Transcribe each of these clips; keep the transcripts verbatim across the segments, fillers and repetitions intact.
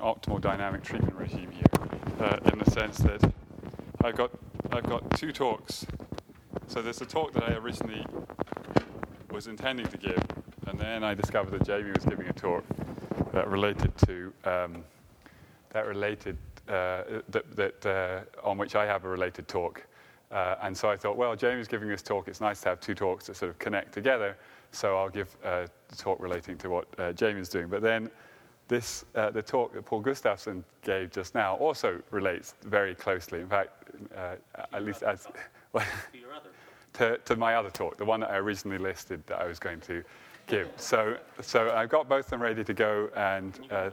optimal dynamic treatment regime here, uh, in the sense that I've got I've got two talks. So there's a talk that I originally was intending to give, and then I discovered that Jamie was giving a talk that related to um, that related uh, that, that uh, on which I have a related talk. Uh, and so I thought, well, Jamie's giving this talk. It's nice to have two talks that sort of connect together. So I'll give uh, the talk relating to what uh, Jamie's doing. But then this, uh, the talk that Paul Gustafsson gave just now also relates very closely. In fact, uh, at least as well, to, to my other talk, the one that I originally listed that I was going to give. So, so I've got both of them ready to go, and. Uh,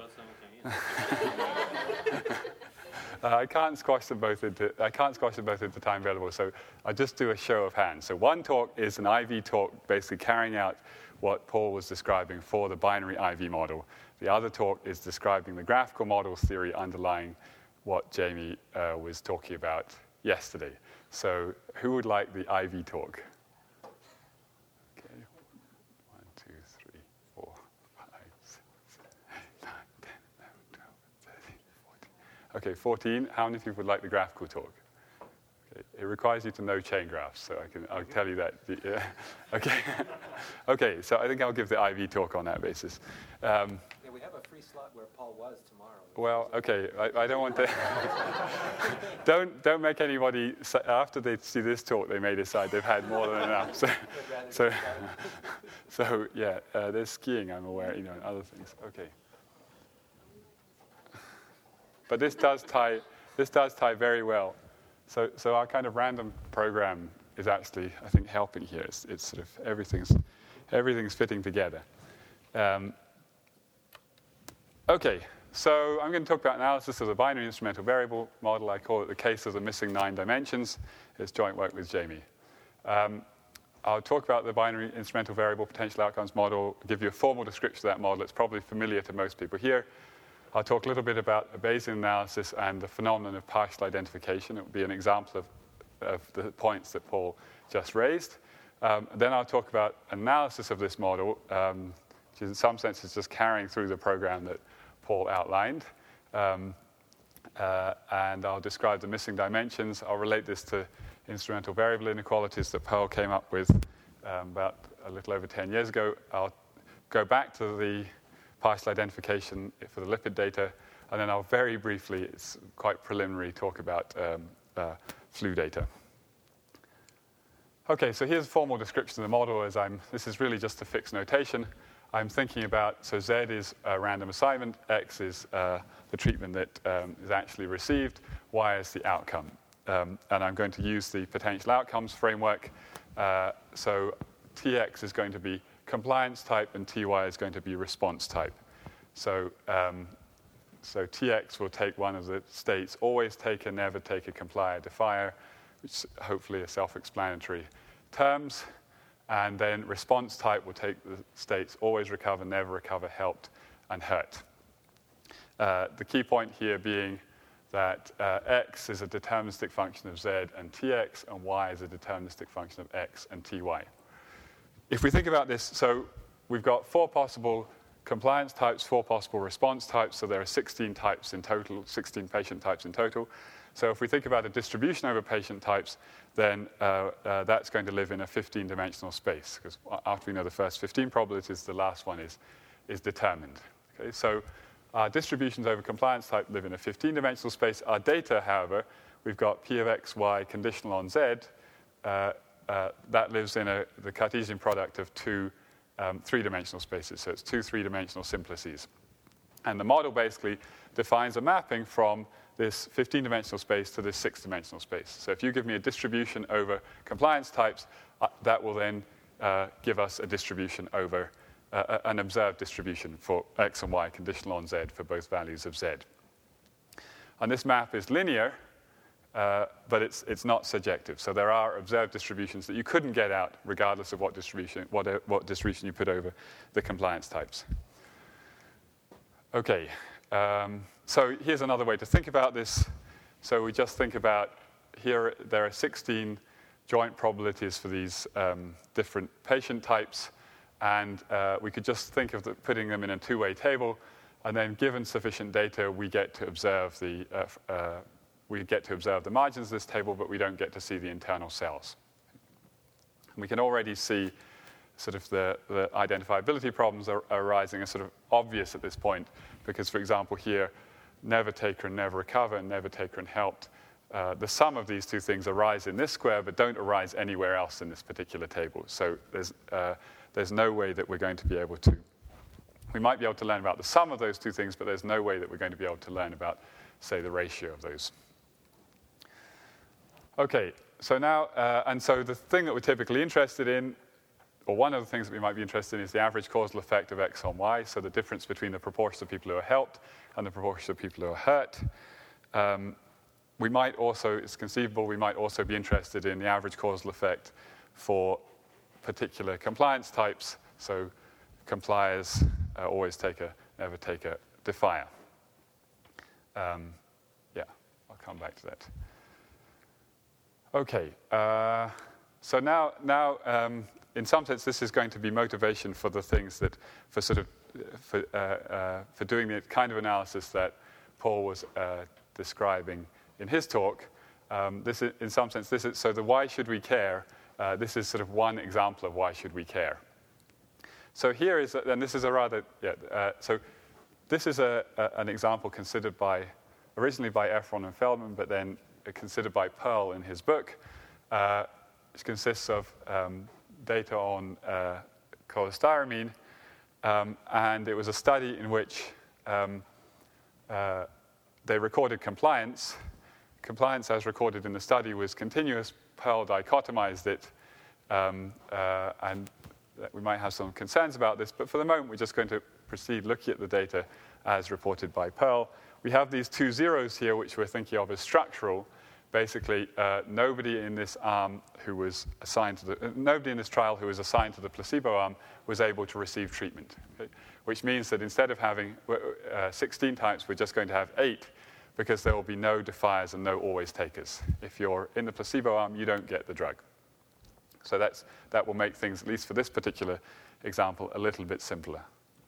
Uh, I can't squash them both into I can't squash them both into time available, so I'll just do a show of hands. So one talk is an I V talk, basically carrying out what Paul was describing for the binary I V model. The other talk is describing the graphical models theory underlying what Jamie uh, was talking about yesterday. So who would like the I V talk? Okay, fourteen. How many people would like the graphical talk? Okay. It requires you to know chain graphs, so I can, I'll tell you that. Yeah. Okay. Okay, so I think I'll give the I V talk on that basis. Um, yeah, we have a free slot where Paul was tomorrow. Well, okay, I, I don't want to... don't don't make anybody... After they see this talk, they may decide they've had more than enough. So, so, so yeah, uh, there's skiing, I'm aware, you know, and other things. Okay. But this does tie. This does tie very well. So, so our kind of random program is actually, I think, helping here. It's, it's sort of everything's, everything's fitting together. Um, okay, so I'm going to talk about analysis of the binary instrumental variable model. I call it the case of the missing nine dimensions. It's joint work with Jamie. Um, I'll talk about the binary instrumental variable potential outcomes model. Give you a formal description of that model. It's probably familiar to most people here. I'll talk a little bit about a Bayesian analysis and the phenomenon of partial identification. It will be an example of, of the points that Paul just raised. Um, then I'll talk about analysis of this model, um, which in some sense is just carrying through the program that Paul outlined. Um, uh, and I'll describe the missing dimensions. I'll relate this to instrumental variable inequalities that Paul came up with um, about a little over ten years ago. I'll go back to the partial identification for the lipid data, and then I'll very briefly, it's quite preliminary, talk about um, uh, flu data. Okay, so here's a formal description of the model. As I'm, this is really just a fixed notation. I'm thinking about, so Z is a random assignment, X is uh, the treatment that um, is actually received, Y is the outcome. Um, and I'm going to use the potential outcomes framework. Uh, so T X is going to be compliance type, and T Y is going to be response type. So, um, so T X will take one of the states, always take a, never take a, complier, defier, which hopefully are self-explanatory terms. And then response type will take the states, always recover, never recover, helped, and hurt. Uh, the key point here being that uh, X is a deterministic function of Z and T X, and Y is a deterministic function of X and T Y. If we think about this, so we've got four possible compliance types, four possible response types, so there are sixteen types in total, sixteen patient types in total. So if we think about a distribution over patient types, then uh, uh, that's going to live in a fifteen-dimensional space, because after we know the first fifteen probabilities, the last one is, is determined. Okay, so our distributions over compliance type live in a fifteen-dimensional space. Our data, however, we've got P of X, Y conditional on Z, uh, Uh, that lives in a, the Cartesian product of two um, three-dimensional spaces. So it's two three-dimensional simplices. And the model basically defines a mapping from this fifteen-dimensional space to this six-dimensional space. So if you give me a distribution over compliance types, uh, that will then uh, give us a distribution over uh, an observed distribution for X and Y conditional on Z for both values of Z. And this map is linear, Uh, but it's it's not surjective. So there are observed distributions that you couldn't get out regardless of what distribution what, uh, what distribution you put over the compliance types. Okay, um, so here's another way to think about this. So we just think about here there are sixteen joint probabilities for these um, different patient types, and uh, we could just think of the, putting them in a two-way table And then given sufficient data, we get to observe the, uh, uh, we get to observe the margins of this table, but we don't get to see the internal cells. And we can already see sort of the, the identifiability problems are, are arising as sort of obvious at this point, because, for example, here, never taker and never recover, and never taker and helped. Uh, the sum of these two things arise in this square, but don't arise anywhere else in this particular table. So there's, uh, there's no way that we're going to be able to. We might be able to learn about the sum of those two things, but there's no way that we're going to be able to learn about, say, the ratio of those. Okay, so now, uh, and so the thing that we're typically interested in, or one of the things that we might be interested in, is the average causal effect of X on Y, so the difference between the proportion of people who are helped and the proportion of people who are hurt. Um, we might also, it's conceivable, we might also be interested in the average causal effect for particular compliance types, so compliers uh, always take a, never take a defier. Um, yeah, I'll come back to that. Okay, uh, so now, now um, in some sense, this is going to be motivation for the things that, for sort of, for, uh, uh, for doing the kind of analysis that Paul was uh, describing in his talk. Um, this is, in some sense, this is, so the why should we care, uh, this is sort of one example of why should we care. So here is, and this is a rather, yeah, uh, so this is a, a, an example considered by, originally by Efron and Feldman, but then considered by Pearl in his book, uh, which consists of um, data on uh, cholestyramine, um, and it was a study in which um, uh, they recorded compliance. Compliance, as recorded in the study, was continuous. Pearl dichotomized it, um, uh, and we might have some concerns about this, but for the moment, we're just going to proceed looking at the data as reported by Pearl. We have these two zeros here, which we're thinking of as structural. Basically, uh, nobody in this arm who was assigned to the, uh, nobody in this trial who was assigned to the placebo arm was able to receive treatment, okay? Which means that instead of having uh, sixteen types, we're just going to have eight, because there will be no defiers and no always takers. If you're in the placebo arm, you don't get the drug. So that's, that will make things, at least for this particular example, a little bit simpler.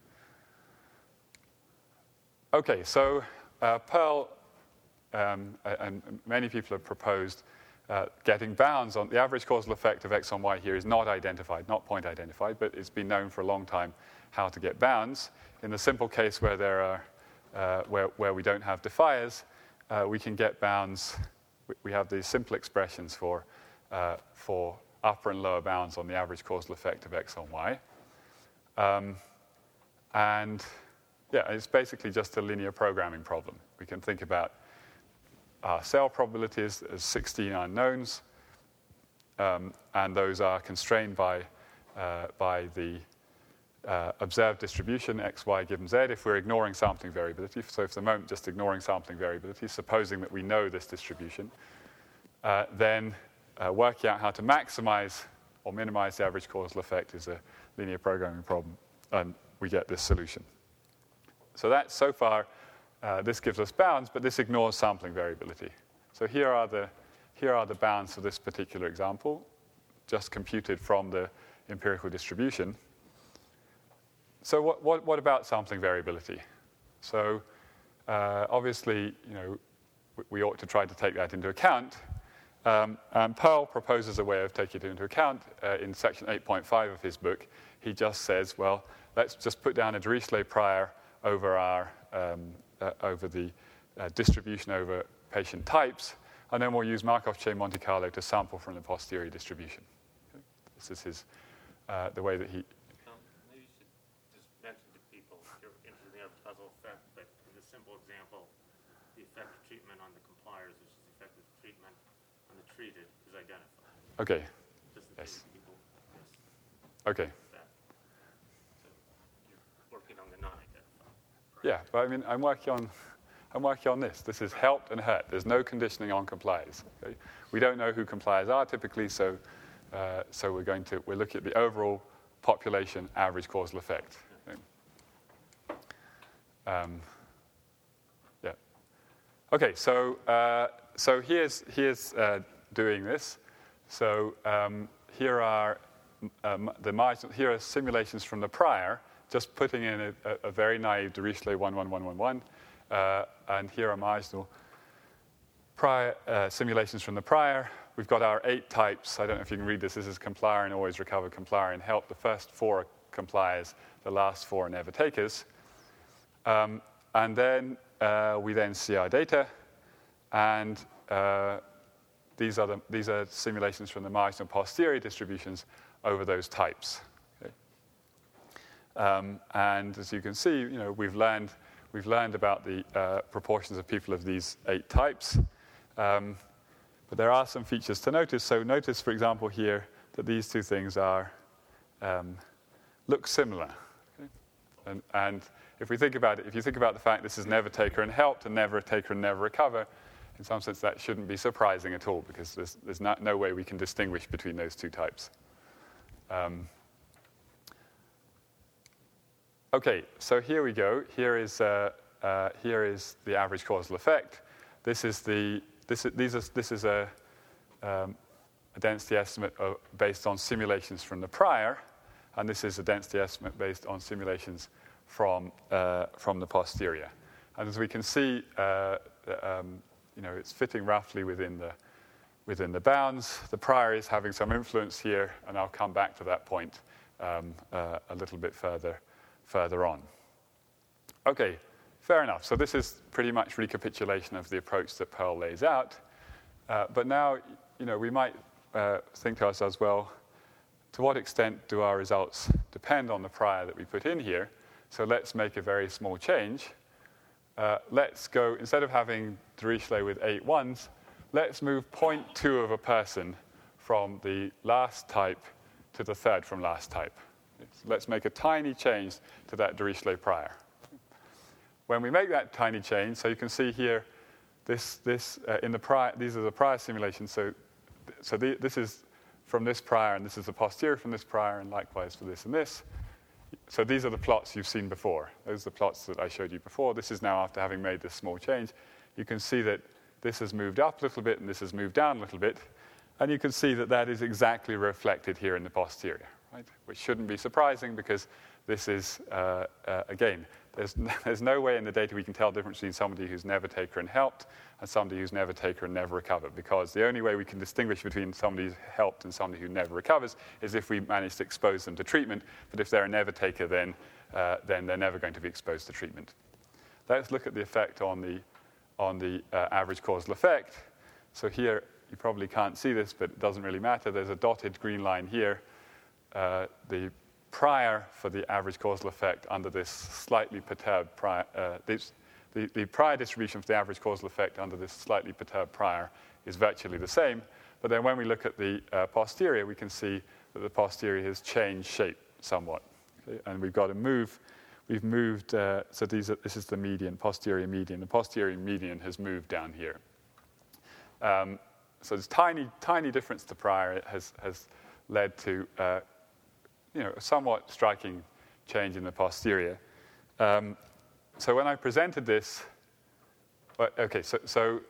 Okay, so uh, Pearl um, and many people have proposed uh, getting bounds on the average causal effect of X on Y here is not identified, not point identified, but it's been known for a long time how to get bounds. In the simple case where there are uh, where, where we don't have defiers, uh, we can get bounds. We have these simple expressions for uh, for upper and lower bounds on the average causal effect of X on Y. Um, and yeah, it's basically just a linear programming problem. We can think about our cell probabilities as sixteen unknowns, um, and those are constrained by, uh, by the uh, observed distribution, x, y given z, if we're ignoring sampling variability. So for the moment, just ignoring sampling variability, supposing that we know this distribution, uh, then uh, working out how to maximize or minimize the average causal effect is a linear programming problem, and we get this solution. So that, so far, uh, this gives us bounds, but this ignores sampling variability. So here are the, here are the bounds for this particular example, just computed from the empirical distribution. So what, what, what about sampling variability? So uh, obviously, you know, we ought to try to take that into account. Um, and Pearl proposes a way of taking it into account. Uh, in section eight point five of his book, he just says, well, let's just put down a Dirichlet prior over our um, uh, over the uh, distribution over patient types, and then we'll use Markov chain Monte Carlo to sample from the posterior distribution. Okay. This is his uh, the way that he. Um, maybe you should just mention to people if you're interested in the causal effect, but in the simple example, the effect of treatment on the compliers versus the effect of treatment on the treated is identified. Okay. Just in Yes. case people miss Okay. that. So you're working on the non-identified. Yeah, but I mean, I'm working on, I'm working on this. This is helped and hurt. There's no conditioning on compliers. Okay? We don't know who compliers are typically, so uh, so we're going to we're looking at the overall population average causal effect. Okay? Um, yeah. Okay, so uh, so here's here's uh, doing this. So um, here are um, the marginal. Here are simulations from the prior. just putting in a, a, a very naive Dirichlet one one one one one, uh, and here are marginal prior uh, simulations from the prior. We've got our eight types. I don't know if you can read this. This is complier and always recover, complier and help. The first four are compliers, the last four are never takers. Um, and then uh, we then see our data, and uh, these are the, these are simulations from the marginal posterior distributions over those types. Okay? Um, and as you can see, you know, we've learned we've learned about the uh, proportions of people of these eight types. Um, but there are some features to notice. So notice, for example, here that these two things are um, look similar. Okay? And, and if we think about it, if you think about the fact this is never taker and helped, and never taker and never recover, in some sense that shouldn't be surprising at all, because there's, there's not, no way we can distinguish between those two types. Um, okay, so here we go. Here is uh, uh, here is the average causal effect. This is the this is, these are, this is a, um, a density estimate of, based on simulations from the prior, and this is a density estimate based on simulations from uh, from the posterior. And as we can see, uh, um, you know, it's fitting roughly within the within the bounds. The prior is having some influence here, and I'll come back to that point um, uh, a little bit further further on. Okay, fair enough. So this is pretty much recapitulation of the approach that Pearl lays out. Uh, but now, you know, we might uh, think to ourselves, well, to what extent do our results depend on the prior that we put in here? So let's make a very small change. Uh, let's go, instead of having Dirichlet with eight ones, let's move zero point two of a person from the last type to the third from last type. Let's make a tiny change to that Dirichlet prior. When we make that tiny change, so you can see here, this, this uh, in the prior, these are the prior simulations. So, so the, this is from this prior, and this is the posterior from this prior, and likewise for this and this. So these are the plots you've seen before. Those are the plots that I showed you before. This is now after having made this small change. You can see that this has moved up a little bit, and this has moved down a little bit. And you can see that that is exactly reflected here in the posterior, right? Which shouldn't be surprising, because this is, uh, uh, again, there's, there's no way in the data we can tell the difference between somebody who's never taker and helped and somebody who's never taker and never recovered, because the only way we can distinguish between somebody who's helped and somebody who never recovers is if we manage to expose them to treatment. But if they're a never taker, then, uh, then they're never going to be exposed to treatment. Let's look at the effect on the, on the uh, average causal effect. So here, you probably can't see this, but it doesn't really matter. There's a dotted green line here. Uh, the prior for the average causal effect under this slightly perturbed prior, uh, this, the, the prior distribution for the average causal effect under this slightly perturbed prior is virtually the same. But then when we look at the uh, posterior, we can see that the posterior has changed shape somewhat. Okay? And we've got to move, we've moved, uh, so these are, this is the median, posterior median. The posterior median has moved down here. Um, so this tiny, tiny difference to prior has, has led to uh, you know, a somewhat striking change in the posterior. Um, so when I presented this, well, okay, so, so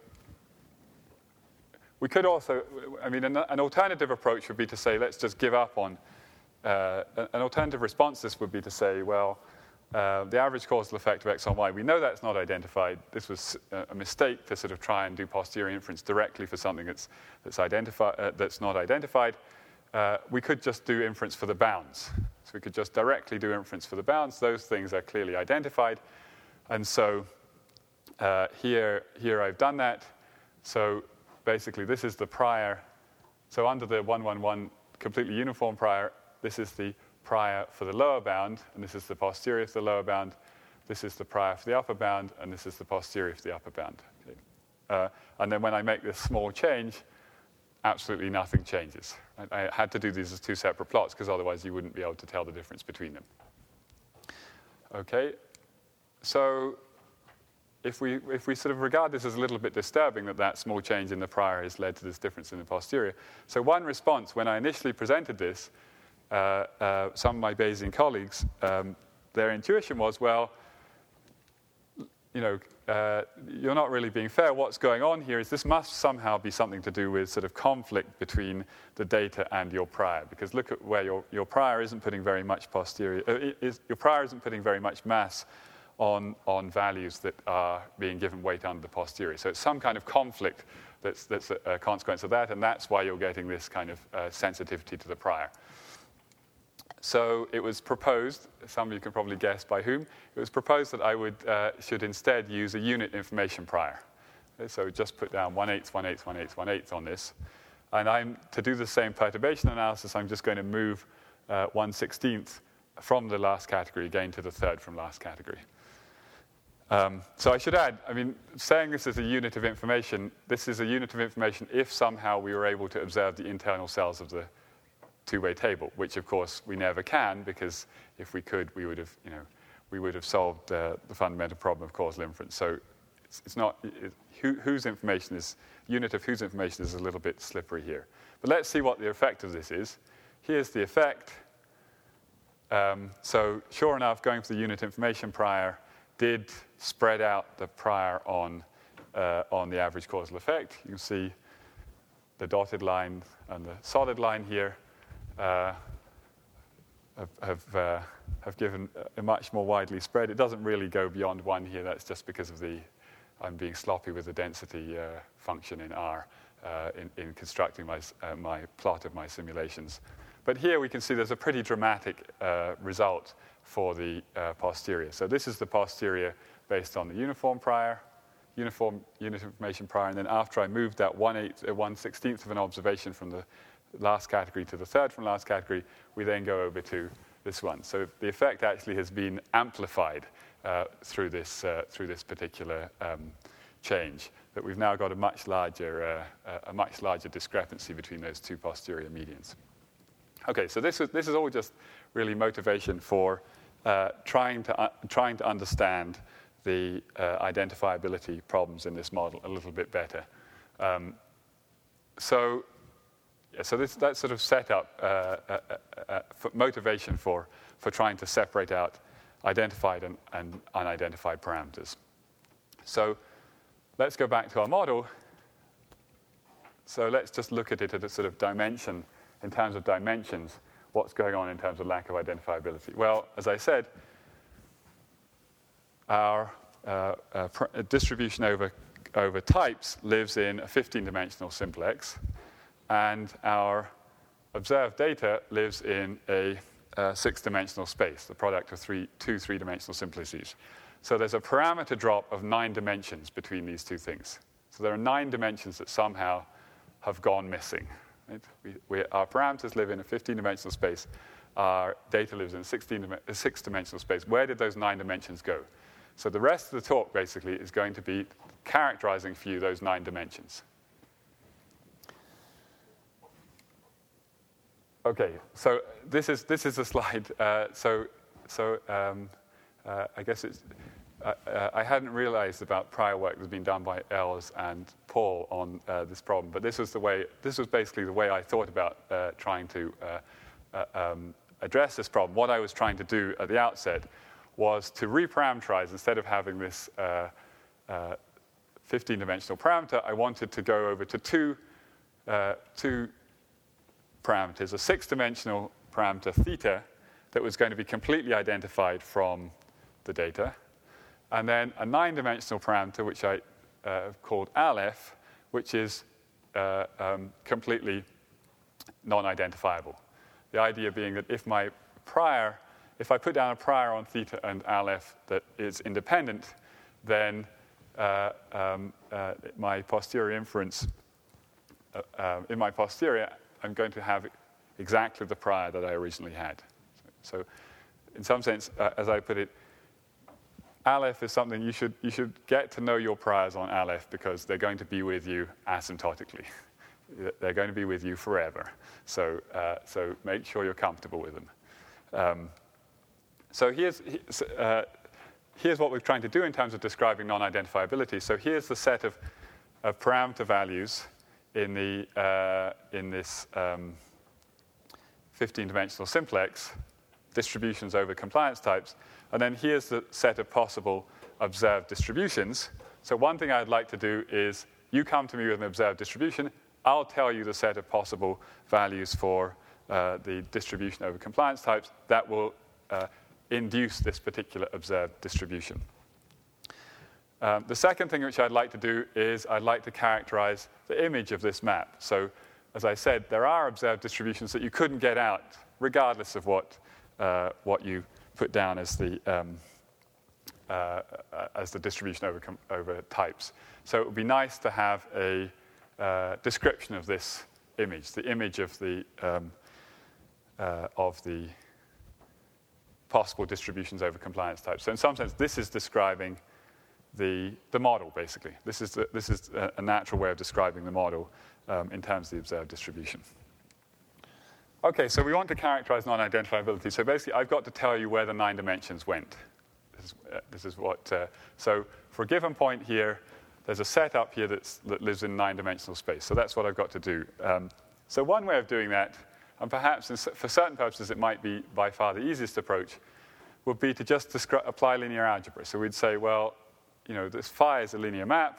we could also, I mean, an, an alternative approach would be to say, let's just give up on, uh, an alternative response to this would be to say, well, uh, the average causal effect of X on Y, we know that's not identified. This was a mistake to sort of try and do posterior inference directly for something that's, that's, identifi- uh, that's not identified. Uh, we could just do inference for the bounds. So we could just directly do inference for the bounds. Those things are clearly identified. And so uh, here, here I've done that. So basically, this is the prior. So under the one one one completely uniform prior, this is the prior for the lower bound, and this is the posterior for the lower bound. This is the prior for the upper bound, and this is the posterior for the upper bound. Okay. Uh, and then when I make this small change, absolutely nothing changes. I, I had to do these as two separate plots, because otherwise you wouldn't be able to tell the difference between them. Okay, so if we, if we sort of regard this as a little bit disturbing that that small change in the prior has led to this difference in the posterior. So one response, when I initially presented this, uh, uh, some of my Bayesian colleagues, um, their intuition was, well, you know, uh, you're not really being fair. What's going on here is this must somehow be something to do with sort of conflict between the data and your prior, because look at where your, your prior isn't putting very much posterior, uh, is, your prior isn't putting very much mass on, on values that are being given weight under the posterior. So it's some kind of conflict that's, that's a, a consequence of that, and that's why you're getting this kind of uh, sensitivity to the prior. So it was proposed, some of you can probably guess by whom, it was proposed that I would, uh, should instead use a unit information prior. So just put down one eighth, one eighth, one eighth, one eighth on this. And I'm, to do the same perturbation analysis, I'm just going to move uh, one sixteenth from the last category again to the third from last category. Um, so I should add, I mean, saying this is a unit of information, this is a unit of information if somehow we were able to observe the internal cells of the two-way table, which of course we never can, because if we could, we would have, you know, we would have solved uh, the fundamental problem of causal inference. So it's, it's not, it, who, whose information is, unit of whose information is a little bit slippery here. But let's see what the effect of this is. Here's the effect. Um, so sure enough, going for the unit information prior did spread out the prior on, uh, on the average causal effect. You can see the dotted line and the solid line here uh, have, have, uh, have given a much more widely spread. It doesn't really go beyond one here. That's just because of the, I'm being sloppy with the density uh, function in R uh, in, in constructing my, uh, my plot of my simulations. But here we can see there's a pretty dramatic uh, result for the uh, posterior. So this is the posterior based on the uniform prior, uniform unit information prior, and then after I moved that one eighth, uh, one sixteenth of an observation from the last category to the third from last category, we then go over to this one. So the effect actually has been amplified uh, through this uh, through this particular um, change. That we've now got a much larger uh, a much larger discrepancy between those two posterior medians. Okay, so this is this is all just really motivation for uh, trying to uh, trying to understand the uh, identifiability problems in this model a little bit better. Um, so, yeah, so this that sort of set up uh, uh, uh, for motivation for for trying to separate out identified and, and unidentified parameters. So, let's go back to our model. So let's just look at it at a sort of dimension. In terms of dimensions, what's going on in terms of lack of identifiability? Well, as I said, our uh, uh, pr- distribution over, over types lives in a fifteen-dimensional simplex, and our observed data lives in a uh, six-dimensional space, the product of three, two three-dimensional simplices. So there's a parameter drop of nine dimensions between these two things. So there are nine dimensions that somehow have gone missing. Right? We, we, our parameters live in a fifteen-dimensional space. Our data lives in a sixteen, a six-dimensional space. Where did those nine dimensions go? So the rest of the talk, basically, is going to be characterizing for you those nine dimensions. Okay, so this is this is a slide. Uh, so so um, uh, I guess it's. Uh, uh, I hadn't realized about prior work that's been done by Els and Paul on uh, this problem, but this was the way. This was basically the way I thought about uh, trying to uh, uh, um, address this problem. What I was trying to do at the outset was to reparameterize instead of having this uh, uh, fifteen-dimensional parameter. I wanted to go over to two uh, two parameters: a six-dimensional parameter theta that was going to be completely identified from the data. And then a nine-dimensional parameter, which I uh, called Aleph, which is uh, um, completely non-identifiable. The idea being that if my prior, if I put down a prior on theta and Aleph that is independent, then uh, um, uh, my posterior inference, uh, uh, in my posterior, I'm going to have exactly the prior that I originally had. So in some sense, uh, as I put it, Aleph is something you should, you should get to know your priors on Aleph because they're going to be with you asymptotically. They're going to be with you forever. So, uh, so make sure you're comfortable with them. Um, so here's, uh, here's what we're trying to do in terms of describing non-identifiability. So here's the set of, of parameter values in, the, uh, in this um, fifteen-dimensional simplex, distributions over compliance types. And then here's the set of possible observed distributions. So one thing I'd like to do is you come to me with an observed distribution. I'll tell you the set of possible values for uh, the distribution over compliance types that will uh, induce this particular observed distribution. Um, the second thing which I'd like to do is I'd like to characterize the image of this map. So as I said, there are observed distributions that you couldn't get out regardless of what, uh, what you put down as the, um, uh, as the distribution over, over types. So it would be nice to have a uh, description of this image, the image of the, um, uh, of the possible distributions over compliance types. So in some sense, this is describing the, the model, basically. This is, the, this is a, a natural way of describing the model um, in terms of the observed distribution. OK, so we want to characterize non-identifiability. So basically, I've got to tell you where the nine dimensions went. This is, uh, this is what, uh, so for a given point here, there's a set up here that's, that lives in nine-dimensional space. So that's what I've got to do. Um, so one way of doing that, and perhaps in, for certain purposes it might be by far the easiest approach, would be to just descri- apply linear algebra. So we'd say, well, you know, this phi is a linear map.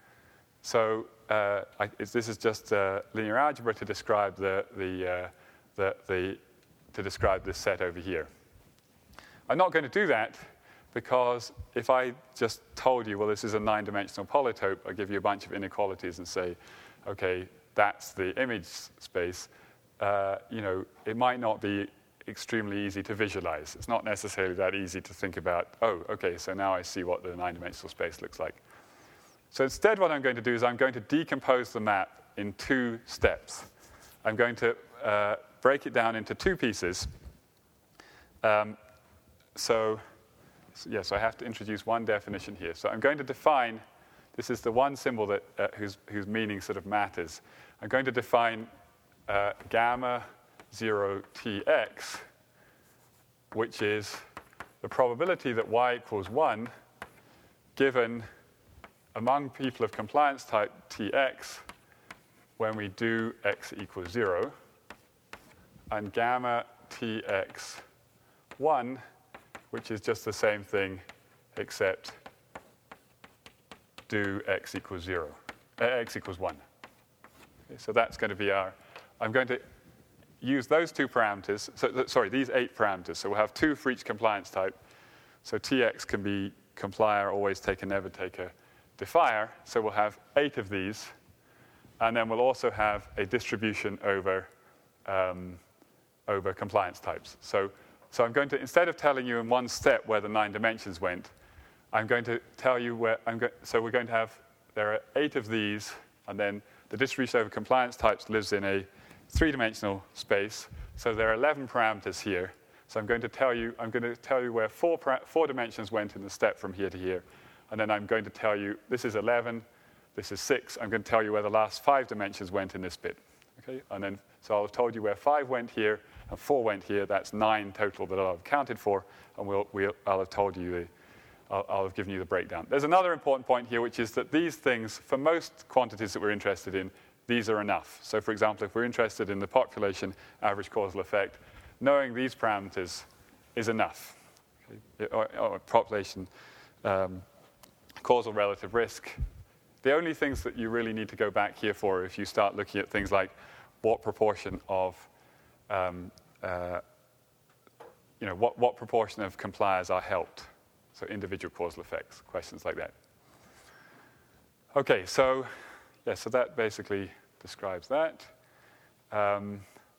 So uh, I, this is just uh, linear algebra to describe the, the, uh, the, the, to describe this set over here. I'm not going to do that because if I just told you, well, this is a nine-dimensional polytope, I'll give you a bunch of inequalities and say, OK, that's the image space, uh, you know, it might not be extremely easy to visualize. It's not necessarily that easy to think about, oh, OK, so now I see what the nine-dimensional space looks like. So instead, what I'm going to do is I'm going to decompose the map in two steps. I'm going to uh, break it down into two pieces. Um, so, so, yes, I have to introduce one definition here. So I'm going to define, this is the one symbol that, uh, whose, whose meaning sort of matters. I'm going to define uh, gamma zero Tx, which is the probability that y equals one given among people of compliance type Tx when we do x equals zero, and gamma Tx one, which is just the same thing except do x equals zero, uh, x equals one. Okay, so that's going to be our, I'm going to use those two parameters, so, th- sorry, these eight parameters. So we'll have two for each compliance type. So Tx can be complier, always taker, never taker, defier. So we'll have eight of these. And then we'll also have a distribution over, um, over compliance types. So, so I'm going to, instead of telling you in one step where the nine dimensions went, I'm going to tell you where, I'm go- so we're going to have, there are eight of these, and then the distribution over compliance types lives in a three-dimensional space. So there are eleven parameters here. So I'm going to tell you, I'm going to tell you where four, para- four dimensions went in the step from here to here. And then I'm going to tell you, this is eleven, this is six. I'm going to tell you where the last five dimensions went in this bit. Okay? And then, so I'll have told you where five went here and four went here. That's nine total that I'll have counted for. And we'll, we'll, I'll have told you the, I'll, I'll have given you the breakdown. There's another important point here, which is that these things, for most quantities that we're interested in, these are enough. So for example, if we're interested in the population average causal effect, knowing these parameters is enough. Okay? Or, or population um, causal relative risk. The only things that you really need to go back here for if you start looking at things like what proportion of, um, uh, you know, what, what proportion of compliers are helped. So individual causal effects, questions like that. Okay, so yeah, so that basically describes that. Um,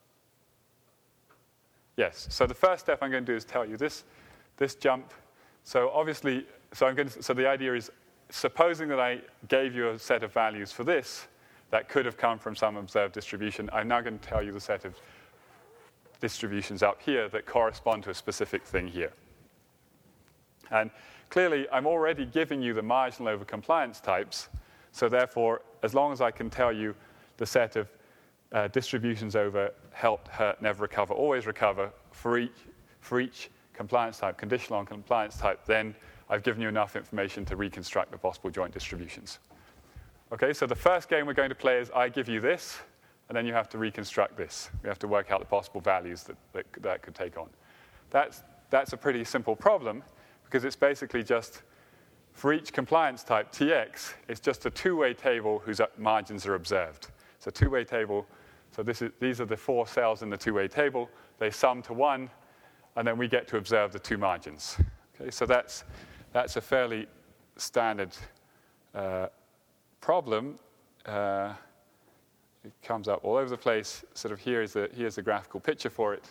yes, so the first step I'm going to do is tell you this, this jump. So obviously, so I'm going to, so the idea is, supposing that I gave you a set of values for this that could have come from some observed distribution, I'm now going to tell you the set of distributions up here that correspond to a specific thing here. And clearly, I'm already giving you the marginal over compliance types. So therefore, as long as I can tell you the set of uh, distributions over helped, hurt, never recover, always recover for each, for each compliance type, conditional on compliance type, then I've given you enough information to reconstruct the possible joint distributions. Okay, so the first game we're going to play is I give you this, and then you have to reconstruct this. We have to work out the possible values that that, that could take on. That's, that's a pretty simple problem, because it's basically just for each compliance type, T X, it's just a two-way table whose margins are observed. It's a two-way table. So this is, these are the four cells in the two-way table. They sum to one, and then we get to observe the two margins. Okay, so that's, that's a fairly standard uh, problem. Uh, it comes up all over the place. Sort of here is the, here's the graphical picture for it.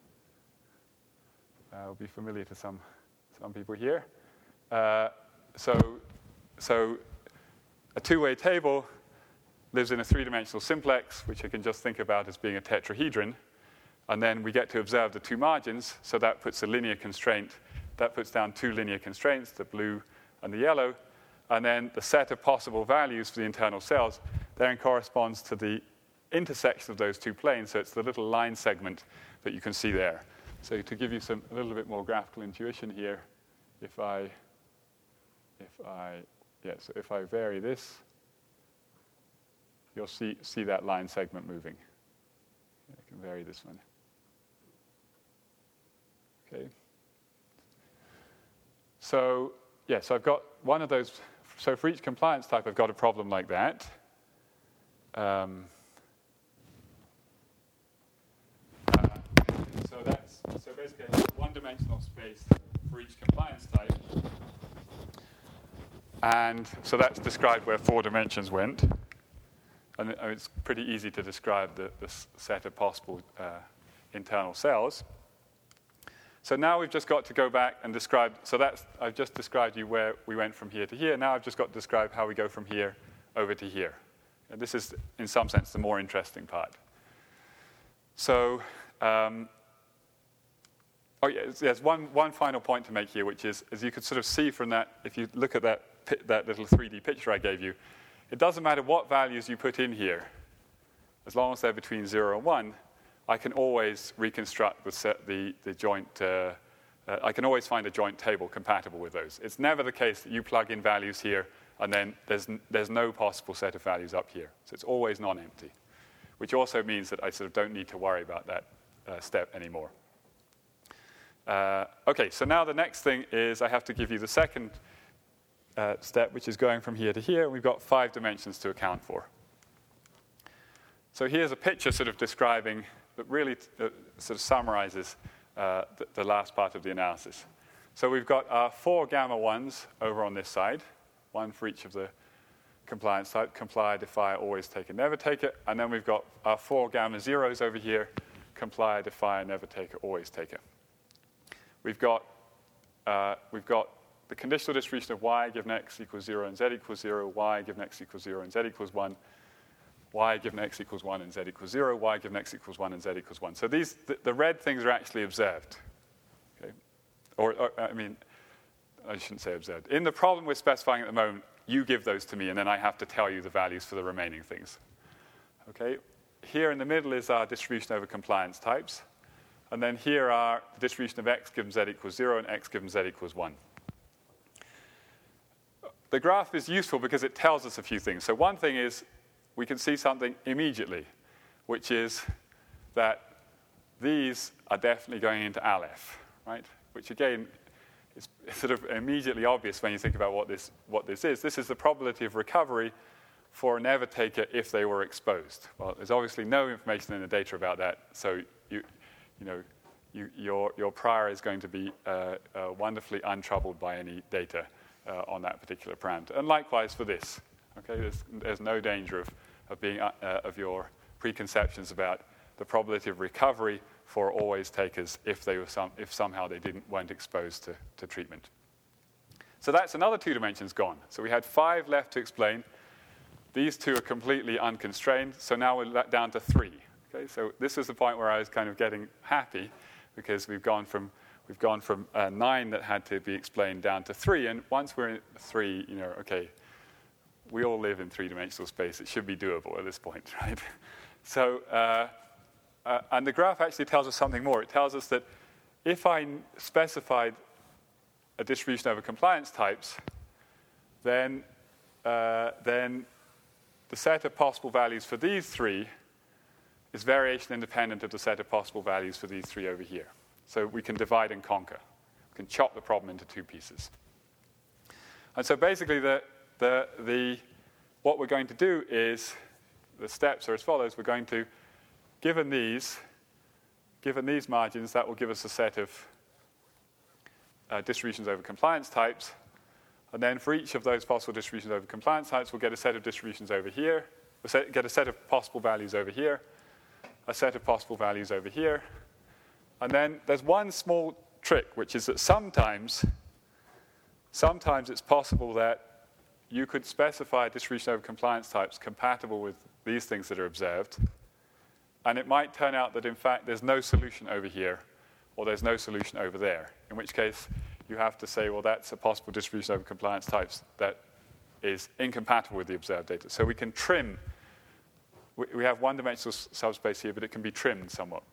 Uh, will be familiar to some, some people here. Uh, so, so a two-way table lives in a three-dimensional simplex, which you can just think about as being a tetrahedron. And then we get to observe the two margins, so that puts a linear constraint. That puts down two linear constraints, the blue and the yellow. And then the set of possible values for the internal cells then corresponds to the intersection of those two planes, so it's the little line segment that you can see there. So to give you some a little bit more graphical intuition here, if I, if I, yeah, so if I vary this, you'll see, see that line segment moving. I can vary this one. Okay. So, yeah, so I've got one of those. So for each compliance type, I've got a problem like that. Um, uh, so that's, so basically I have one-dimensional space for each compliance type. And so that's described where four dimensions went. And it's pretty easy to describe the, the set of possible uh, internal cells. So now we've just got to go back and describe, so that's, I've just described you where we went from here to here. Now I've just got to describe how we go from here over to here. And this is, in some sense, the more interesting part. So, um, oh yeah, there's one, one final point to make here, which is, as you could sort of see from that, if you look at that, that little three D picture I gave you, it doesn't matter what values you put in here, as long as they're between zero and one, I can always reconstruct the, set, the, the joint, uh, uh, I can always find a joint table compatible with those. It's never the case that you plug in values here and then there's, n- there's no possible set of values up here. So it's always non-empty, which also means that I sort of don't need to worry about that uh, step anymore. Uh, okay, so now the next thing is I have to give you the second uh, step, which is going from here to here. We've got five dimensions to account for. So here's a picture sort of describing, that really uh, sort of summarizes uh, the, the last part of the analysis. So we've got our four gamma ones over on this side, one for each of the compliance type, comply, defy, always take it, never take it. And then we've got our four gamma zeros over here, comply, defy, never take it, always take it. We've got, uh, we've got the conditional distribution of y given x equals zero and z equals zero, y given x equals zero and z equals one, y given x equals one and z equals zero, y given x equals one and z equals one. So these, the, the red things are actually observed. Okay? Or, or, I mean, I shouldn't say observed. In the problem we're specifying at the moment, you give those to me, and then I have to tell you the values for the remaining things. Okay? Here in the middle is our distribution over compliance types. And then here are the distribution of x given z equals zero and x given z equals one. The graph is useful because it tells us a few things. So one thing is, we can see something immediately, which is that these are definitely going into Aleph, right? Which again is sort of immediately obvious when you think about what this, what this is. This is the probability of recovery for a never taker if they were exposed. Well, there's obviously no information in the data about that, so you, you know, you, your, your prior is going to be uh, uh, wonderfully untroubled by any data uh, on that particular parameter. And likewise for this. Okay, there's, there's no danger of, of being uh, of your preconceptions about the probability of recovery for always takers if they were some, if somehow they didn't weren't exposed to, to treatment. So that's another two dimensions gone. So we had five left to explain. These two are completely unconstrained. So now we're down to three. Okay, so this is the point where I was kind of getting happy because we've gone from we've gone from uh, nine that had to be explained down to three. And once we're in three, you know, okay. We all live in three-dimensional space. It should be doable at this point, right? So, uh, uh, and the graph actually tells us something more. It tells us that if I specified a distribution over compliance types, then, uh, then the set of possible values for these three is variation independent of the set of possible values for these three over here. So we can divide and conquer. We can chop the problem into two pieces. And so basically, the, the, the, what we're going to do is, the steps are as follows. We're going to, given these, given these margins, that will give us a set of uh, distributions over compliance types. And then for each of those possible distributions over compliance types, we'll get a set of distributions over here. We'll set, get a set of possible values over here, a set of possible values over here. And then there's one small trick, which is that sometimes, sometimes it's possible that you could specify a distribution over compliance types compatible with these things that are observed. And it might turn out that, in fact, there's no solution over here, or there's no solution over there, in which case you have to say, well, that's a possible distribution over compliance types that is incompatible with the observed data. So we can trim. We, we have one-dimensional s- subspace here, but it can be trimmed somewhat.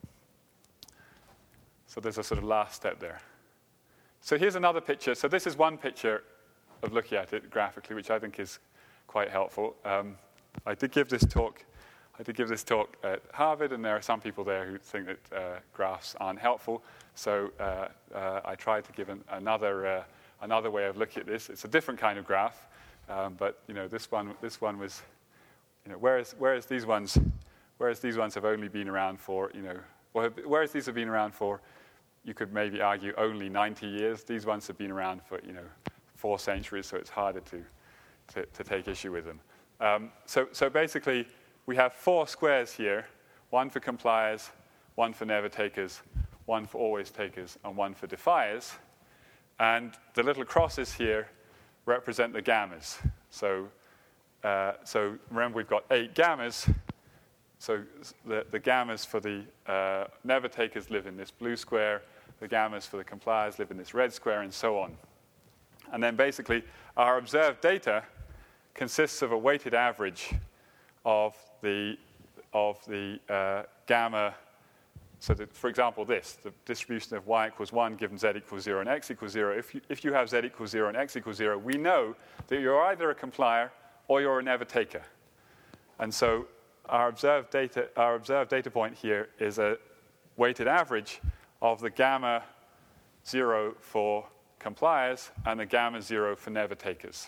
So there's a sort of last step there. So here's another picture. So this is one picture of looking at it graphically, which I think is quite helpful. Um, I did give this talk. I did give this talk at Harvard, and there are some people there who think that uh, graphs aren't helpful. So uh, uh, I tried to give an, another uh, another way of looking at this. It's a different kind of graph, um, but you know this one this one was, you know, whereas whereas these ones whereas these ones have only been around for you know well, whereas these have been around for, you could maybe argue, only ninety years. These ones have been around for you know four centuries, so it's harder to to, to take issue with them. Um, so so basically, we have four squares here, one for compliers, one for never takers, one for always takers, and one for defiers. And the little crosses here represent the gammas. So, uh, so remember, we've got eight gammas. So the, the gammas for the uh, never takers live in this blue square. The gammas for the compliers live in this red square, and so on. And then basically, our observed data consists of a weighted average of the of the uh, gamma. So that, for example, this, the distribution of y equals one given z equals zero and x equals zero. If you, if you have z equals zero and x equals zero, we know that you're either a complier or you're a never taker. And so our observed data, our observed data point here is a weighted average of the gamma zero for compliers and the gamma zero for never takers.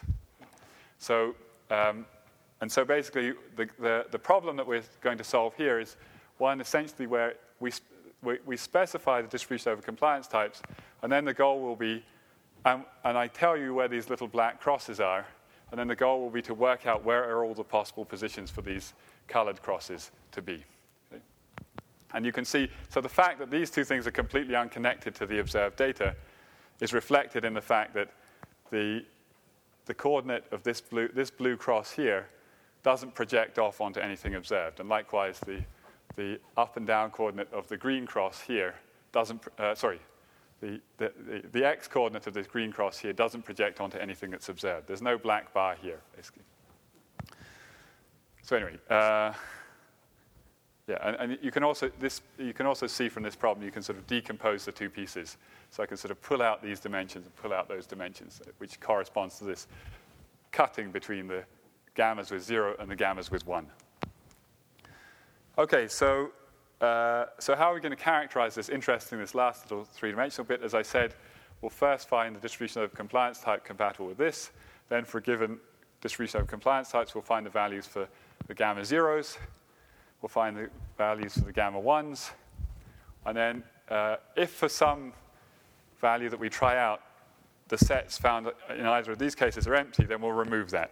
So um, And so basically, the, the, the problem that we're going to solve here is one essentially where we, we, we specify the distribution over compliance types, and then the goal will be, um, and I tell you where these little black crosses are, and then the goal will be to work out where are all the possible positions for these colored crosses to be. Okay? And you can see, so the fact that these two things are completely unconnected to the observed data is reflected in the fact that the, the coordinate of this blue, this blue cross here doesn't project off onto anything observed. And likewise, the, the up and down coordinate of the green cross here doesn't, uh, sorry, the, the, the, the x coordinate of this green cross here doesn't project onto anything that's observed. There's no black bar here, basically. So anyway, uh, yeah, and, and you can also this you can also see from this problem, you can sort of decompose the two pieces. So I can sort of pull out these dimensions and pull out those dimensions, which corresponds to this cutting between the gammas with zero and the gammas with one. Okay, so uh, so how are we going to characterize this? Interesting, this last little three-dimensional bit. As I said, we'll first find the distribution of compliance type compatible with this. Then for a given distribution of compliance types, we'll find the values for the gamma zeros. We'll find the values for the gamma ones. And then uh, if for some value that we try out, the sets found in either of these cases are empty, then we'll remove that.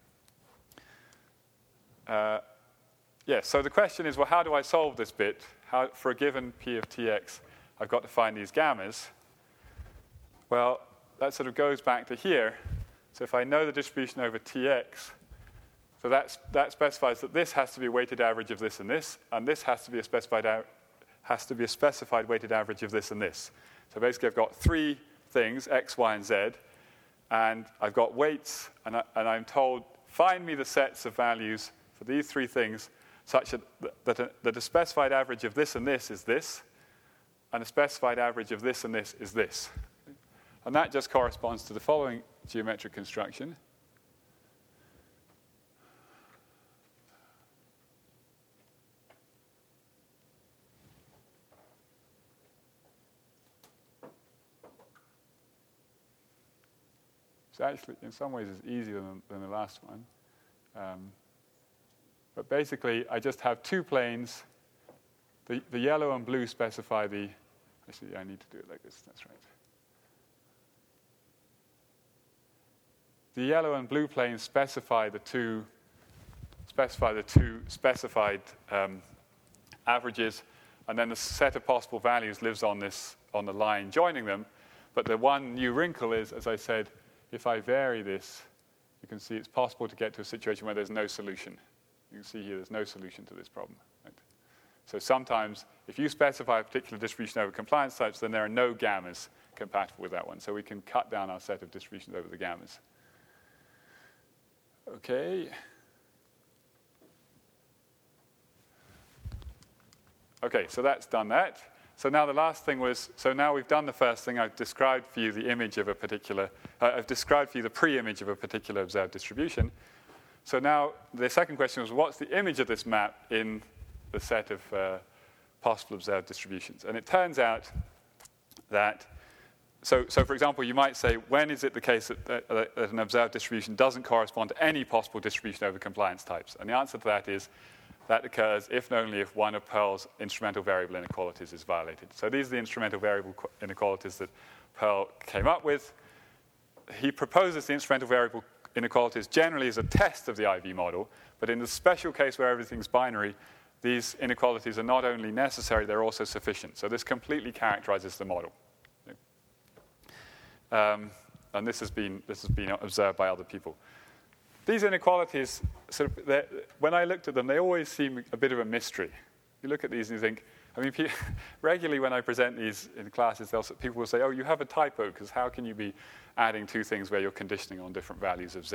Uh, yes, so the question is, well, how do I solve this bit? How, for a given P of Tx, I've got to find these gammas. Well, that sort of goes back to here. So if I know the distribution over Tx, so that's, that specifies that this has to be a weighted average of this and this, and this has to be a specified has to be a specified weighted average of this and this. So basically, I've got three things, x, y, and z, and I've got weights, and, I, and I'm told, find me the sets of values for these three things such that, that, a, that a specified average of this and this is this, and a specified average of this and this is this. And that just corresponds to the following geometric construction. which actually in some ways is easier than, than the last one. Um, but basically, I just have two planes. The, the yellow and blue specify the, actually, I need to do it like this, that's right. The yellow and blue planes specify the two, specify the two specified um, averages, and then the set of possible values lives on this, on the line joining them. But the one new wrinkle is, as I said, if I vary this, you can see it's possible to get to a situation where there's no solution. You can see here there's no solution to this problem. Right? So sometimes, if you specify a particular distribution over compliance types, then there are no gammas compatible with that one. So we can cut down our set of distributions over the gammas. Okay. Okay, so that's done that. So now the last thing was, so now we've done the first thing. I've described for you the image of a particular, uh, I've described for you the pre-image of a particular observed distribution. So now the second question was, what's the image of this map in the set of uh, possible observed distributions? And it turns out that, so, so for example, you might say, when is it the case that, that, that an observed distribution doesn't correspond to any possible distribution over compliance types? And the answer to that is, that occurs if and only if one of Pearl's instrumental variable inequalities is violated. So these are the instrumental variable inequalities that Pearl came up with. He proposes the instrumental variable inequalities generally as a test of the I V model, but in the special case where everything's binary, these inequalities are not only necessary, they're also sufficient. So this completely characterizes the model. Um, and this has been, this has been observed by other people. These inequalities, sort of, when I looked at them, they always seem a bit of a mystery. You look at these and you think, I mean, regularly when I present these in classes, people will say, oh, you have a typo, because how can you be adding two things where you're conditioning on different values of Z?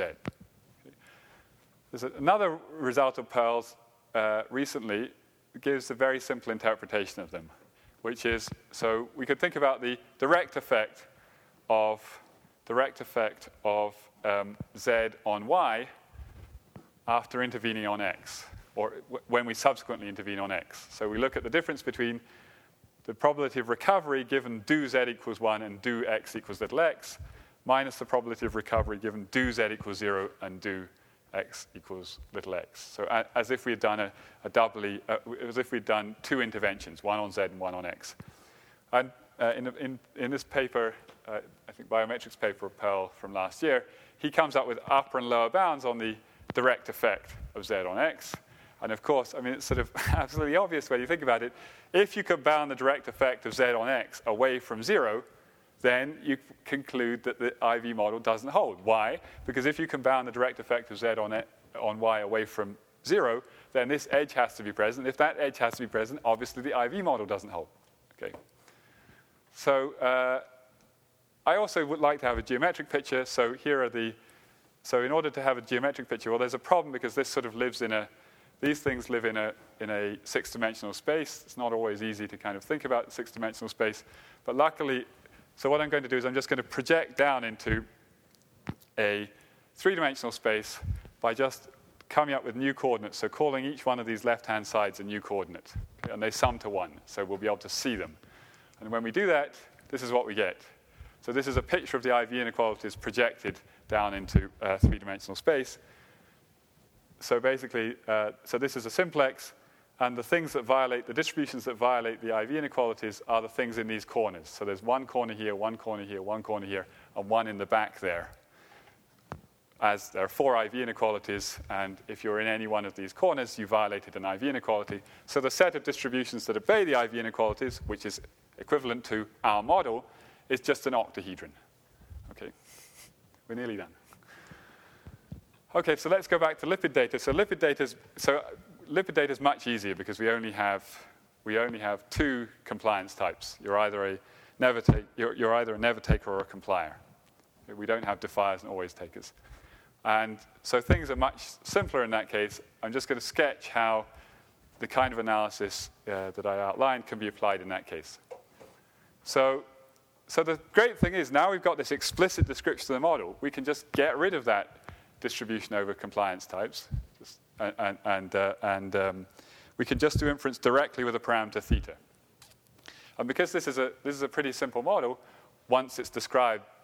There's another result of Pearl's uh, recently gives a very simple interpretation of them, which is, so we could think about the direct effect of direct effect of um, Z on Y after intervening on X, or w- when we subsequently intervene on X. So we look at the difference between the probability of recovery given do Z equals one and do X equals little x, minus the probability of recovery given do Z equals zero and do X equals little x. So a- as if we had done a, a doubly, uh, as if we'd done two interventions, one on Z and one on X. And uh, in, in, in this paper, uh, I think biometrics paper of Pearl from last year, he comes up with upper and lower bounds on the direct effect of Z on X. And of course, I mean, it's sort of absolutely obvious when you think about it. If you can bound the direct effect of Z on X away from zero, then you conclude that the I V model doesn't hold. Why? Because if you can bound the direct effect of Z on, it, on Y away from zero, then this edge has to be present. If that edge has to be present, obviously the I V model doesn't hold. Okay. So uh, I also would like to have a geometric picture. So here are the, so in order to have a geometric picture, well, there's a problem because this sort of lives in a, these things live in a, in a six-dimensional space. It's not always easy to kind of think about six-dimensional space. But luckily, so what I'm going to do is I'm just going to project down into a three-dimensional space by just coming up with new coordinates. So calling each one of these left-hand sides a new coordinate. Okay, and they sum to one, so we'll be able to see them. And when we do that, this is what we get. So this is a picture of the I V inequalities projected down into uh, three-dimensional space. So basically, uh, so this is a simplex, and the things that violate, the distributions that violate the I V inequalities are the things in these corners. So there's one corner here, one corner here, one corner here, and one in the back there. As there are four I V inequalities, and if you're in any one of these corners, you violated an I V inequality. So the set of distributions that obey the I V inequalities, which is equivalent to our model, is just an octahedron. Okay, we're nearly done. Okay, so let's go back to lipid data. So lipid data is, so lipid data is much easier because we only have we only have two compliance types. You're either a never take you're, you're either a never taker or a complier. We don't have defiers and always takers. And so things are much simpler in that case. I'm just going to sketch how the kind of analysis uh, that I outlined can be applied in that case. So, so the great thing is now we've got this explicit description of the model. We can just get rid of that distribution over compliance types, just, and, and, uh, and um, we can just do inference directly with a parameter theta. And because this is a this is a pretty simple model, once it's described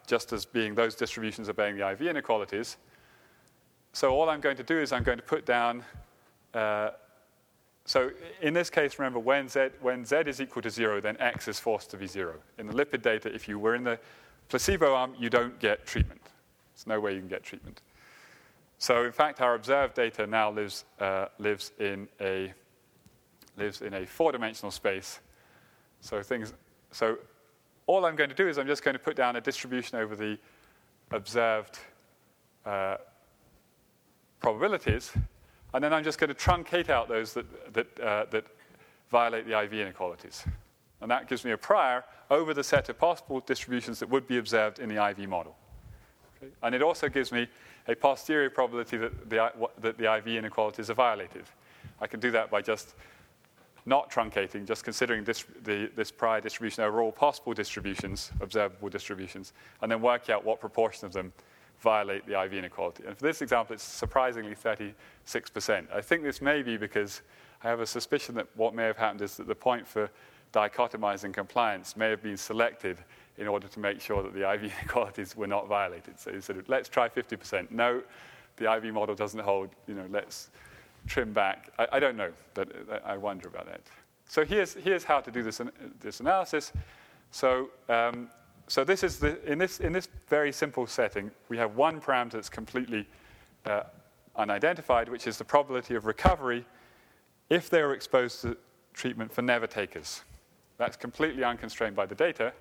just as being those distributions obeying the I V inequalities. So all I'm going to do is I'm going to put down, uh, so in this case, remember, when z, when z is equal to zero, then x is forced to be zero. In the lipid data, if you were in the placebo arm, you don't get treatment. There's no way you can get treatment. So in fact, our observed data now lives, uh, lives, in, a, lives in a four-dimensional space. So things, so all I'm going to do is I'm just going to put down a distribution over the observed uh, probabilities, and then I'm just going to truncate out those that, that, uh, that violate the I V inequalities. And that gives me a prior over the set of possible distributions that would be observed in the I V model. Okay? And it also gives me a posterior probability that the, that the I V inequalities are violated. I can do that by just not truncating, just considering this, the, this prior distribution over all possible distributions, observable distributions, and then work out what proportion of them violate the I V inequality. And for this example, it's surprisingly thirty-six percent. I think this may be because I have a suspicion that what may have happened is that the point for dichotomizing compliance may have been selected in order to make sure that the I V inequalities were not violated. So you sort of, let's try fifty percent. No, the I V model doesn't hold, you know, let's trim back. I, I don't know, but I wonder about that. So here's, here's how to do this, this analysis. So, um, so this is the, in, this, in this very simple setting, we have one parameter that's completely uh, unidentified, which is the probability of recovery if they were exposed to treatment for never takers. That's completely unconstrained by the data.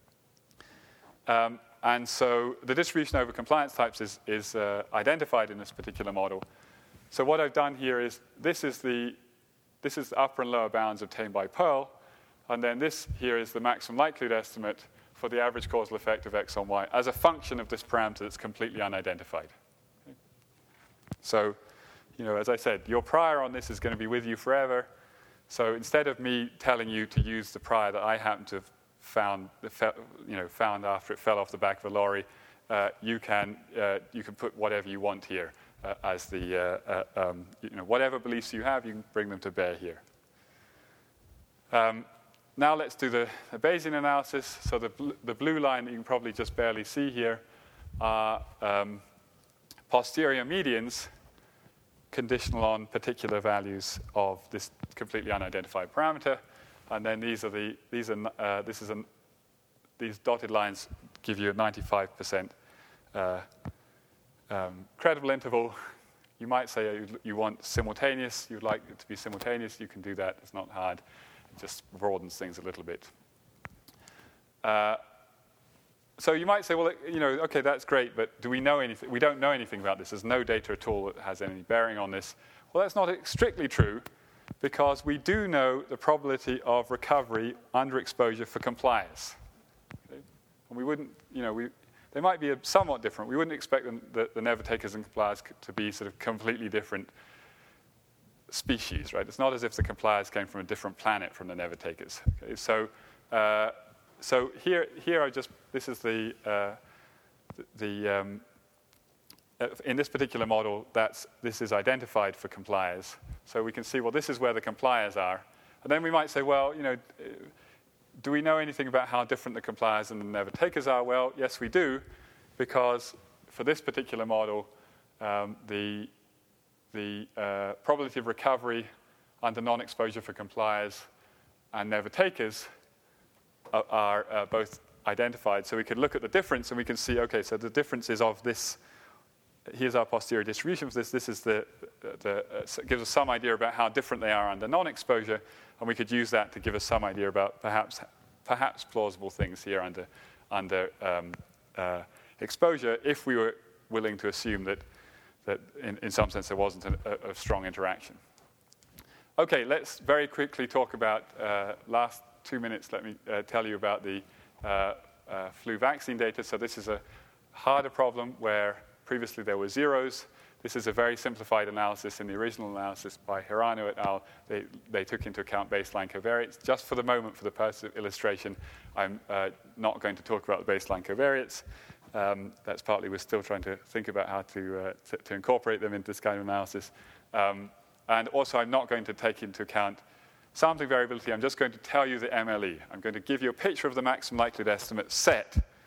Um, and so the distribution over compliance types is, is uh, identified in this particular model. So what I've done here is this is the this is the upper and lower bounds obtained by Pearl, and then this here is the maximum likelihood estimate for the average causal effect of x on y as a function of this parameter that's completely unidentified. Okay. So, you know, as I said, your prior on this is going to be with you forever. So instead of me telling you to use the prior that I happen to have found, you know, found after it fell off the back of a lorry, uh, you can uh, you can put whatever you want here uh, as the uh, uh, um, you know, whatever beliefs you have, you can bring them to bear here. Um, now let's do the, the Bayesian analysis. So the bl the blue line that you can probably just barely see here are um, posterior medians conditional on particular values of this completely unidentified parameter, and then these are the these are uh, this is an these dotted lines give you a ninety-five percent uh, um, credible interval. You might say you, you want simultaneous. You'd like it to be simultaneous. You can do that. It's not hard. It just broadens things a little bit. Uh, So you might say, well, you know, okay, that's great, but do we know anything? We don't know anything about this. There's no data at all that has any bearing on this. Well, that's not strictly true, because we do know the probability of recovery under exposure for compliers. Okay? And we wouldn't, you know, we, they might be somewhat different. We wouldn't expect them, the, the never takers and compliers to be sort of completely different species, right? It's not as if the compliers came from a different planet from the never takers. Okay? So. Uh, So here, here I just, this is the, uh, the um, in this particular model, that's, this is identified for compliers. So we can see, well, this is where the compliers are. And then we might say, well, you know, do we know anything about how different the compliers and the never takers are? Well, yes, we do, because for this particular model, um, the, the uh, probability of recovery under non-exposure for compliers and never takers are uh, both identified. So we can look at the difference and we can see, okay, so the difference is of this. Here's our posterior distribution for this. This is the, the uh, gives us some idea about how different they are under non-exposure, and we could use that to give us some idea about perhaps perhaps plausible things here under under um, uh, exposure, if we were willing to assume that that in, in some sense there wasn't a, a strong interaction. Okay, let's very quickly talk about uh, last. Two minutes, let me uh, tell you about the uh, uh, flu vaccine data. So this is a harder problem where previously there were zeros. This is a very simplified analysis. In the original analysis by Hirano et al., they, they took into account baseline covariates. Just for the moment, for the purpose of illustration, I'm uh, not going to talk about the baseline covariates. Um, that's partly we're still trying to think about how to, uh, to, to incorporate them into this kind of analysis. Um, and also, I'm not going to take into account sampling variability. I'm just going to tell you the M L E. I'm going to give you a picture of the maximum likelihood estimate set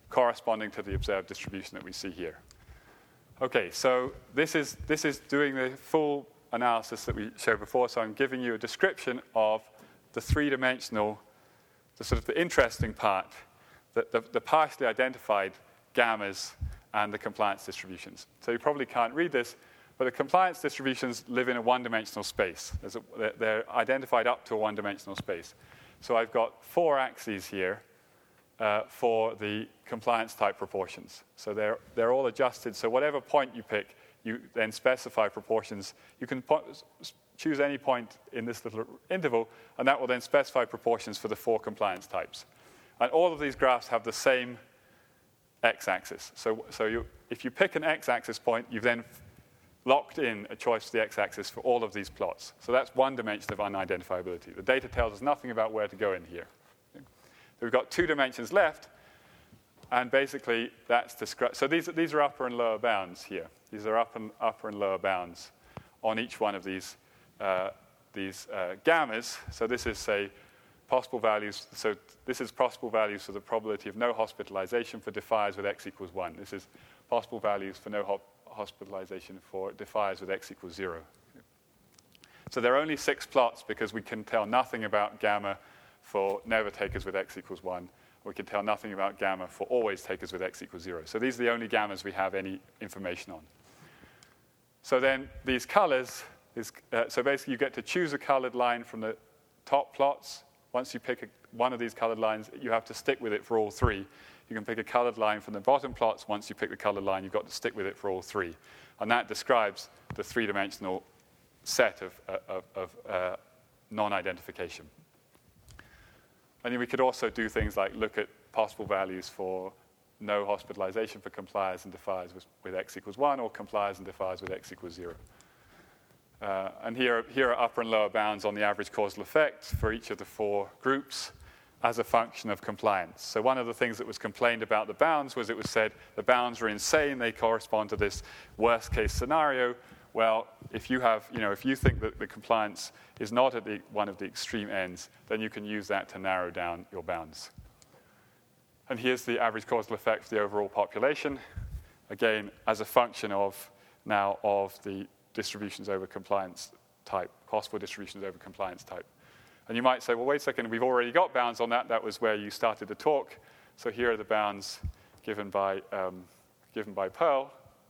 corresponding to the observed distribution that we see here. Okay, so this is, this is doing the full analysis that we showed before. So I'm giving you a description of the three-dimensional, the sort of the interesting part, the, the, the partially identified gammas and the compliance distributions. So you probably can't read this, but the compliance distributions live in a one-dimensional space. There's a, they're identified up to a one-dimensional space. So I've got four axes here uh, for the compliance type proportions. So they're, they're all adjusted. So whatever point you pick, you then specify proportions. You can po- choose any point in this little interval, and that will then specify proportions for the four compliance types. And all of these graphs have the same x-axis. So, so you, if you pick an x-axis point, you've then locked in a choice for the x-axis for all of these plots. So that's one dimension of unidentifiability. The data tells us nothing about where to go in here. We've got two dimensions left, and basically that's described. So these, these are upper and lower bounds here. These are upper and, upper and lower bounds on each one of these, uh, these uh, gammas. So this is, say, possible values. So this is possible values for the probability of no hospitalization for defiers with x equals one. This is possible values for no ho- hospitalization for defiers with x equals zero. So there are only six plots because we can tell nothing about gamma for never takers with x equals one. We can tell nothing about gamma for always takers with x equals zero. So these are the only gammas we have any information on. So then these colors, is, uh, so basically you get to choose a colored line from the top plots. Once you pick a, one of these colored lines, you have to stick with it for all three. You can pick a colored line from the bottom plots. Once you pick the colored line, you've got to stick with it for all three. And that describes the three-dimensional set of, of, of uh, non-identification. And then we could also do things like look at possible values for no hospitalization for compliers and defiers with, with x equals one, or compliers and defiers with x equals zero. Uh, and here, here are upper and lower bounds on the average causal effect for each of the four groups as a function of compliance. So one of the things that was complained about the bounds was it was said the bounds are insane, they correspond to this worst case scenario. Well, if you have, you know, if you think that the compliance is not at the, one of the extreme ends, then you can use that to narrow down your bounds. And here's the average causal effect for the overall population, again, as a function of now of the distributions over compliance type, possible distributions over compliance type. And you might say, well, wait a second, we've already got bounds on that. That was where you started the talk. So here are the bounds given by, um, given by Pearl.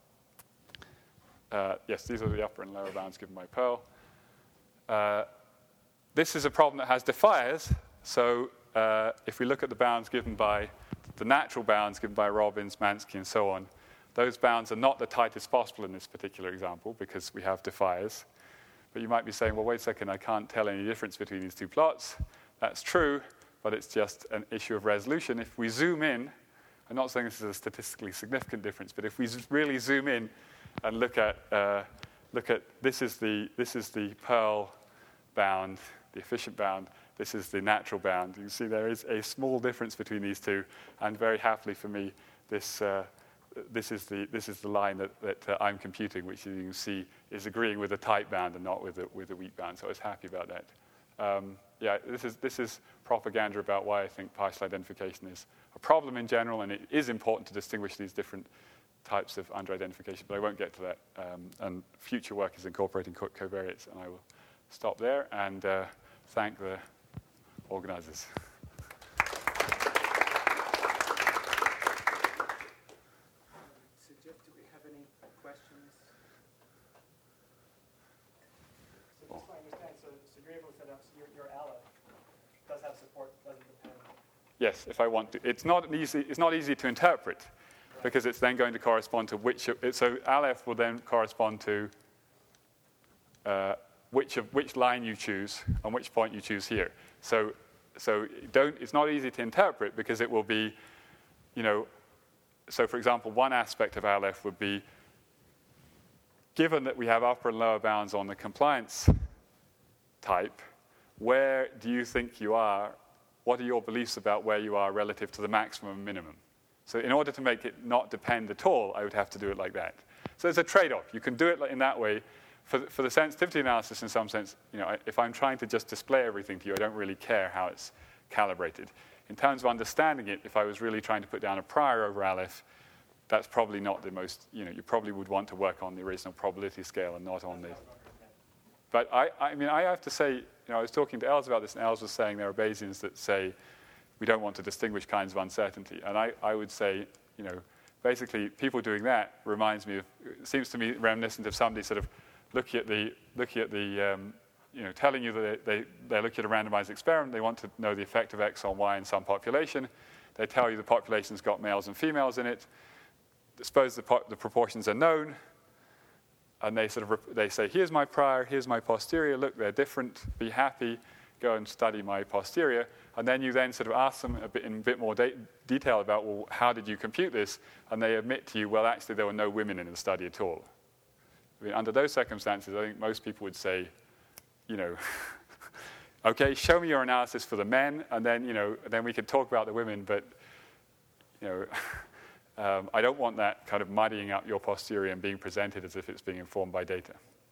Uh, yes, these are the upper and lower bounds given by Pearl. Uh, this is a problem that has defiers. So uh, if we look at the bounds given by, the natural bounds given by Robbins, Mansky, and so on, those bounds are not the tightest possible in this particular example because we have defiers. But you might be saying, well, wait a second, I can't tell any difference between these two plots. That's true, but it's just an issue of resolution. If we zoom in, I'm not saying this is a statistically significant difference, but if we really zoom in and look at, uh, look at this is the, this is the Pearl bound, the efficient bound. This is the natural bound. You can see there is a small difference between these two, and very happily for me, this, uh, this, is, the, this is the line that, that uh, I'm computing, which you can see is agreeing with the tight bound and not with the, with the weak bound, so I was happy about that. Um, yeah, this is, this is propaganda about why I think partial identification is a problem in general, and it is important to distinguish these different types of under-identification, but I won't get to that. Um, and future work is incorporating co- covariates, and I will stop there and uh, thank the organizers. Suggest, do we have any questions? So just so I understand, so, so you're able to set up, so your, your Aleph does have support, doesn't depend. Yes, if I want to. It's not easy, it's not easy to interpret, right, because it's then going to correspond to which, of, so Aleph will then correspond to uh, which of which line you choose on which point you choose here. So, so don't, it's not easy to interpret because it will be, you know, so for example, one aspect of Aleph would be, given that we have upper and lower bounds on the compliance type, where do you think you are? What are your beliefs about where you are relative to the maximum and minimum? So in order to make it not depend at all, I would have to do it like that. So there's a trade-off. You can do it in that way. For the, for the sensitivity analysis, in some sense, you know, if I'm trying to just display everything to you, I don't really care how it's calibrated. in terms of understanding it, if I was really trying to put down a prior over Aleph, that's probably not the most, you know, you probably would want to work on the original probability scale and not on the. But I, I mean, I have to say, you know, I was talking to Els about this, and Els was saying there are Bayesians that say we don't want to distinguish kinds of uncertainty. And I, I would say, you know, basically people doing that reminds me of, it seems to me reminiscent of somebody sort of looking at the, looking at the um, you know, telling you that they, they, they're looking at a randomized experiment, they want to know the effect of X on Y in some population. They tell you the population's got males and females in it. Suppose the, po- the proportions are known, and they sort of rep- they say, here's my prior, here's my posterior, look, they're different, be happy, go and study my posterior. And then you then sort of ask them a bit in a bit more de- detail about, well, how did you compute this? And they admit to you, well, actually, there were no women in the study at all. I mean, under those circumstances, I think most people would say, you know, okay, show me your analysis for the men, and then, you know, then we could talk about the women, but, you know, um, I don't want that kind of muddying up your posterior and being presented as if it's being informed by data.